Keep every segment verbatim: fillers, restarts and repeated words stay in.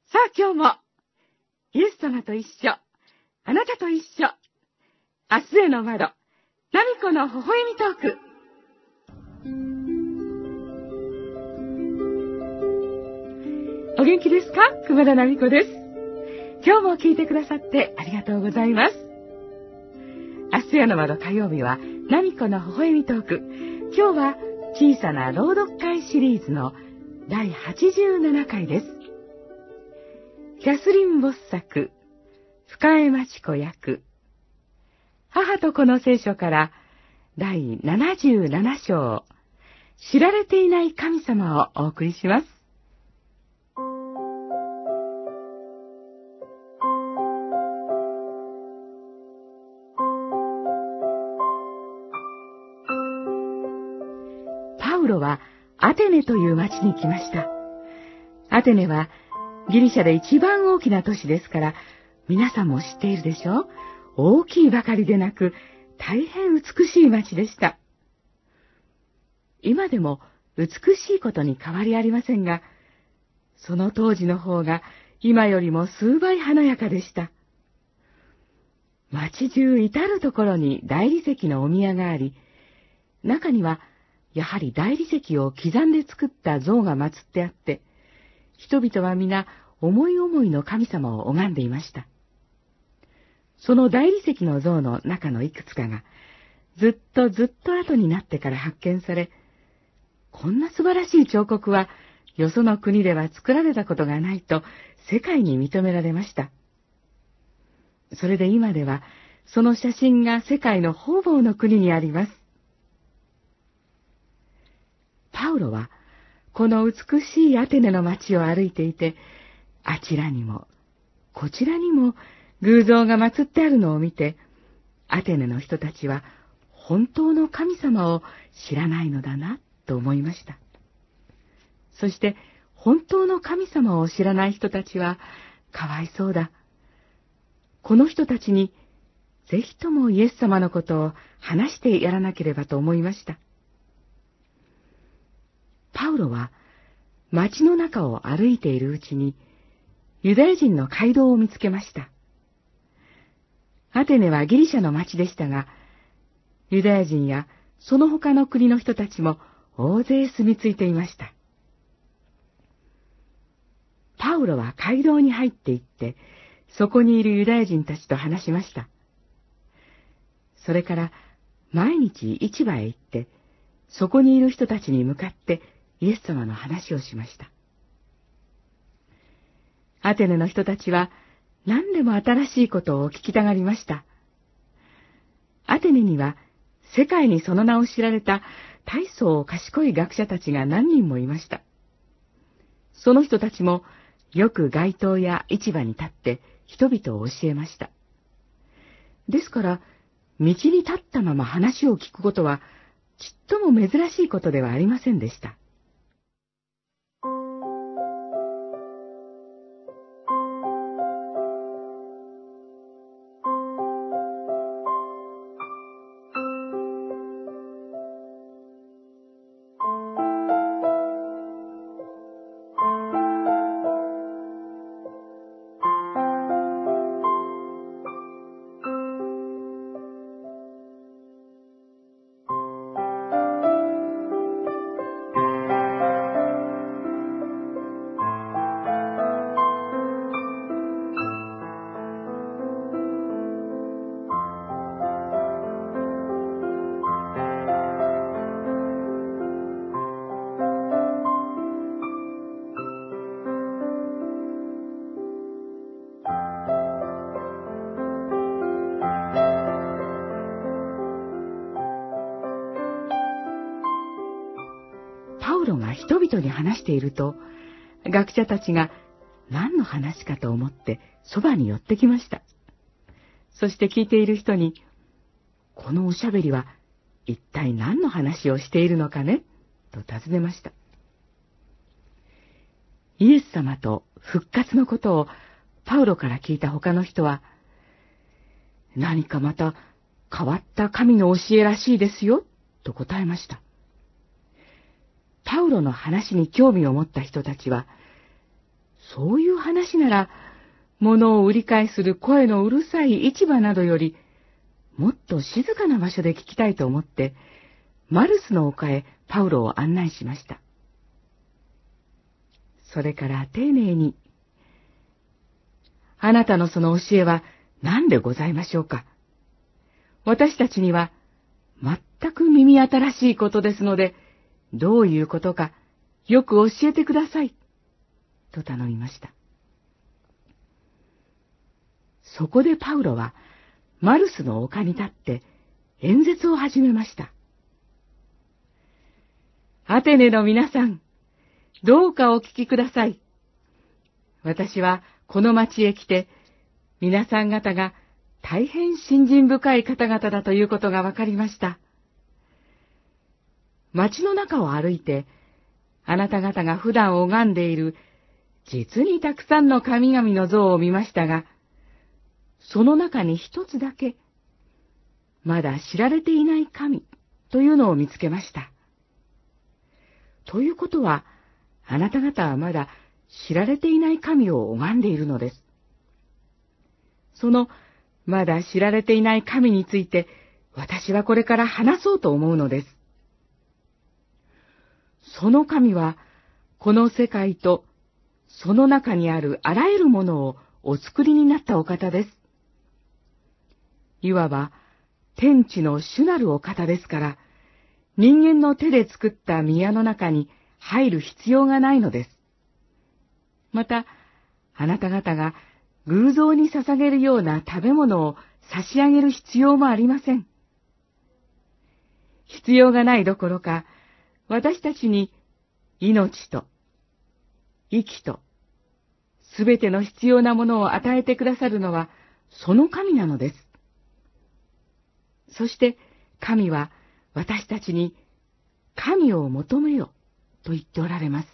さあ今日も、イエス様と一緒、あなたと一緒、明日への窓、ナミコの微笑みトーク。お元気ですか？熊田ナミコです。今日も聞いてくださってありがとうございます。明日への窓火曜日は、ナミコの微笑みトーク。今日は小さな朗読会シリーズのだいはちじゅうななかいです。キャスリン・ボス作、深江町子役、母と子の聖書からだいななじゅうななしょう、知られていない神様をお送りします。パウロはアテネという町に来ました。アテネはギリシャで一番大きな都市ですから、皆さんも知っているでしょう。大きいばかりでなく、大変美しい町でした。今でも美しいことに変わりありませんが、その当時の方が今よりも数倍華やかでした。町中至るところに大理石のお宮があり、中にはやはり大理石を刻んで作った像が祀ってあって、人々は皆思い思いの神様を拝んでいました。その大理石の像の中のいくつかが、ずっとずっと後になってから発見され、こんな素晴らしい彫刻は、よその国では作られたことがないと、世界に認められました。それで今では、その写真が世界の方々の国にあります。パウロは、この美しいアテネの街を歩いていて、あちらにも、こちらにも偶像が祀ってあるのを見て、アテネの人たちは本当の神様を知らないのだなと思いました。そして本当の神様を知らない人たちはかわいそうだ。この人たちにぜひともイエス様のことを話してやらなければと思いました。パウロは街の中を歩いているうちにユダヤ人の街道を見つけました。アテネはギリシャの町でしたが、ユダヤ人やその他の国の人たちも大勢住み着いていました。パウロは街道に入って行って、そこにいるユダヤ人たちと話しました。それから毎日市場へ行って、そこにいる人たちに向かってイエス様の話をしました。アテネの人たちは何でも新しいことを聞きたがりました。アテネには世界にその名を知られた大層賢い学者たちが何人もいました。その人たちもよく街頭や市場に立って人々を教えました。ですから、道に立ったまま話を聞くことはちっとも珍しいことではありませんでした。パウロが人々に話していると、学者たちが何の話かと思ってそばに寄ってきました。そして聞いている人に、このおしゃべりは一体何の話をしているのかねと尋ねました。イエス様と復活のことをパウロから聞いた他の人は、何かまた変わった神の教えらしいですよと答えました。パウロの話に興味を持った人たちは、 そういう話なら、物を売り買いする声のうるさい市場などより、もっと静かな場所で聞きたいと思って、マルスの丘へパウロを案内しました。それから丁寧に、あなたのその教えは何でございましょうか。私たちには全く耳新しいことですので、どういうことかよく教えてください、と頼みました。そこでパウロはマルスの丘に立って演説を始めました。アテネの皆さん、どうかお聞きください。私はこの町へ来て、皆さん方が大変信心深い方々だということがわかりました。町の中を歩いて、あなた方が普段拝んでいる実にたくさんの神々の像を見ましたが、その中に一つだけ、まだ知られていない神というのを見つけました。ということは、あなた方はまだ知られていない神を拝んでいるのです。そのまだ知られていない神について、私はこれから話そうと思うのです。その神は、この世界とその中にあるあらゆるものをお作りになったお方です。いわば天地の主なるお方ですから、人間の手で作った宮の中に入る必要がないのです。また、あなた方が偶像に捧げるような食べ物を差し上げる必要もありません。必要がないどころか、私たちに命と息とすべての必要なものを与えてくださるのはその神なのです。そして神は私たちに神を求めよと言っておられます。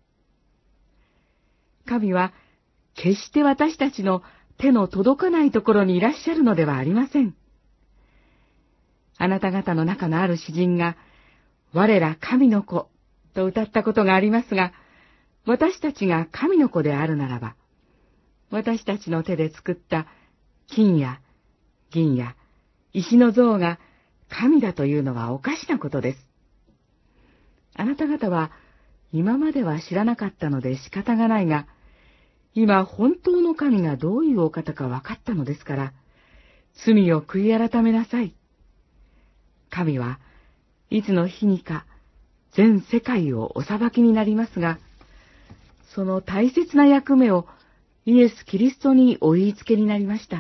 神は決して私たちの手の届かないところにいらっしゃるのではありません。あなた方の中のある詩人が、我ら神の子と歌ったことがありますが、私たちが神の子であるならば、私たちの手で作った金や銀や石の像が神だというのはおかしなことです。あなた方は今までは知らなかったので仕方がないが、今本当の神がどういうお方か分かったのですから、罪を悔い改めなさい。神はいつの日にか全世界をお裁きになりますが、その大切な役目をイエス・キリストにお言いつけになりました。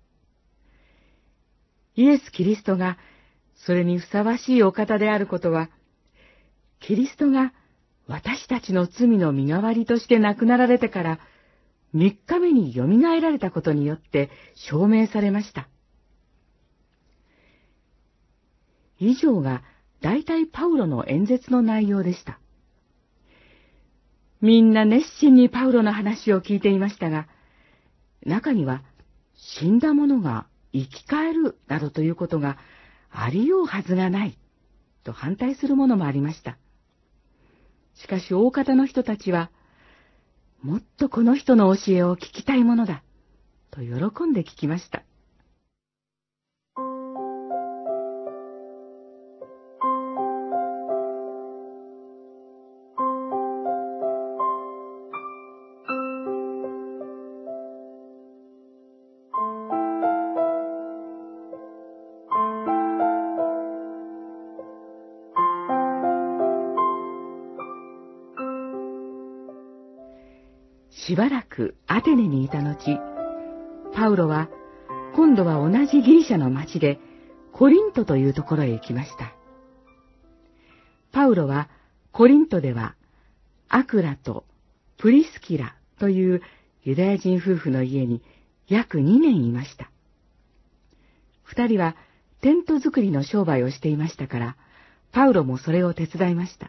イエス・キリストがそれにふさわしいお方であることは、キリストが私たちの罪の身代わりとして亡くなられてから三日目によみがえられたことによって証明されました。以上が大体パウロの演説の内容でした。みんな熱心にパウロの話を聞いていましたが、中には死んだ者が生き返るなどということがありようはずがないと反対する者もありました。しかし大方の人たちは、もっとこの人の教えを聞きたいものだと喜んで聞きました。しばらくアテネにいた後、パウロは今度は同じギリシャの町でコリントというところへ行きました。パウロはコリントではアクラとプリスキラというユダヤ人夫婦の家に約にねんいました。二人はテント作りの商売をしていましたから、パウロもそれを手伝いました。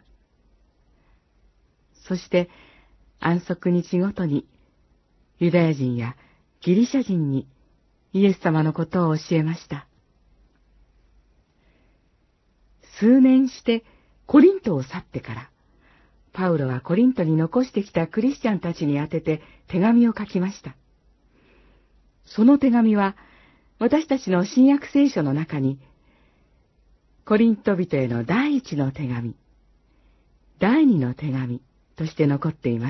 そして安息日ごとにユダヤ人やギリシャ人にイエス様のことを教えました。数年してコリントを去ってから、 パウロはコリントに残してきたクリスチャンたちに宛てて手紙を書きました。その手紙は私たちの新約聖書の中に、コリント人への第一の手紙、第二の手紙として残っています。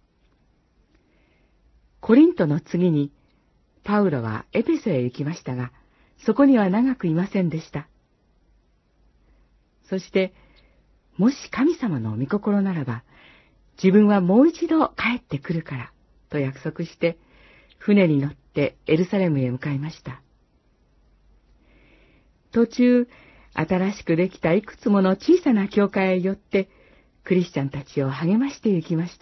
コリントの次に、パウロはエペソへ行きましたが、そこには長くいませんでした。そして、もし神様の御心ならば、自分はもう一度帰ってくるから、と約束して、船に乗ってエルサレムへ向かいました。途中、新しくできたいくつもの小さな教会へ寄って、クリスチャンたちを励まして行きました。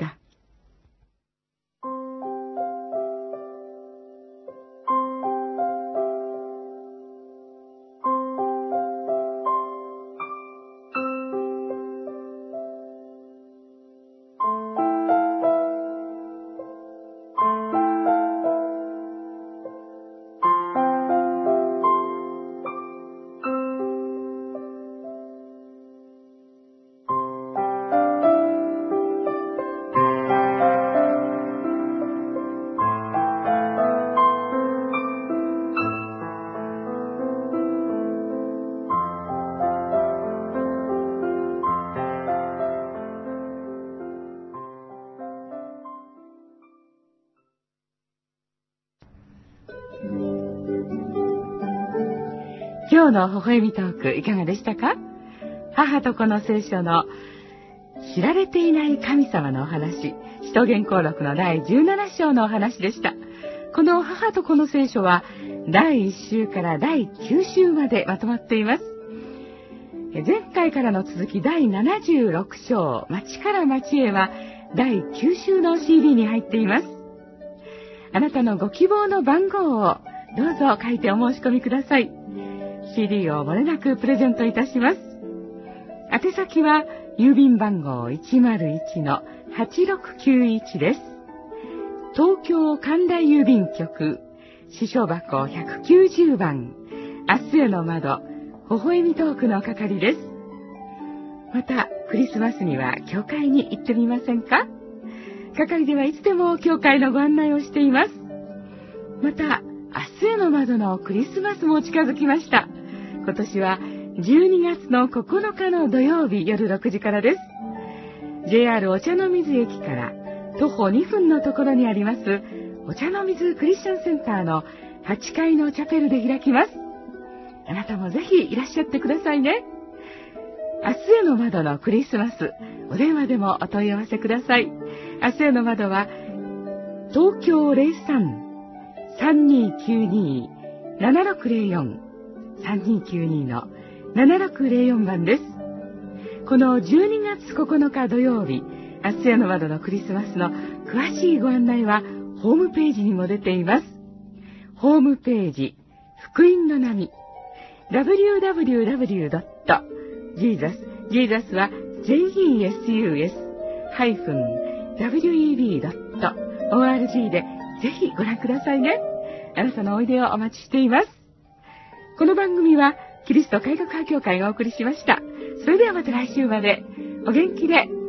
今日の微笑みトークいかがでしたか？母と子の聖書の知られていない神様のお話、使徒言行録のだいじゅうなな章のお話でした。この母と子の聖書はだいいっ週からだいきゅう週までまとまっています。前回からの続きだいななじゅうろく章、町から町へはだいきゅう週の シーディー に入っています。あなたのご希望の番号をどうぞ書いてお申し込みください。シーディー をもれなくプレゼントいたします。宛先は郵便番号 いちまるいちのはちろくきゅういち です。東京神田郵便局、支所箱ひゃくきゅうじゅうばん、明日への窓、微笑みトークの係です。また、クリスマスには教会に行ってみませんか？係ではいつでも教会のご案内をしています。また、明日への窓のクリスマスも近づきました。今年はじゅうにがつのここのかの土曜日夜ろくじからです。ジェイアール お茶の水駅から徒歩にふんのところにありますお茶の水クリスチャンセンターのはちかいのチャペルで開きます。あなたもぜひいらっしゃってくださいね。明日への窓のクリスマス、お電話でもお問い合わせください。明日への窓は東京 ゼロさん さんにきゅうに ななろくゼロよん さんにきゅうに のななろくゼロよんばんです。このじゅうにがつここのか土曜日、明日への窓のクリスマスの詳しいご案内はホームページにも出ています。ホームページ、福音の波、ダブリューダブリューダブリュードットジーザス、ジーザスは ジェイイーエスユーエス ハイフン ダブリューイービー ドット オーアールジー でぜひご覧くださいね。あなたのおいでをお待ちしています。この番組はキリスト改革派教会がお送りしました。それではまた来週までお元気で。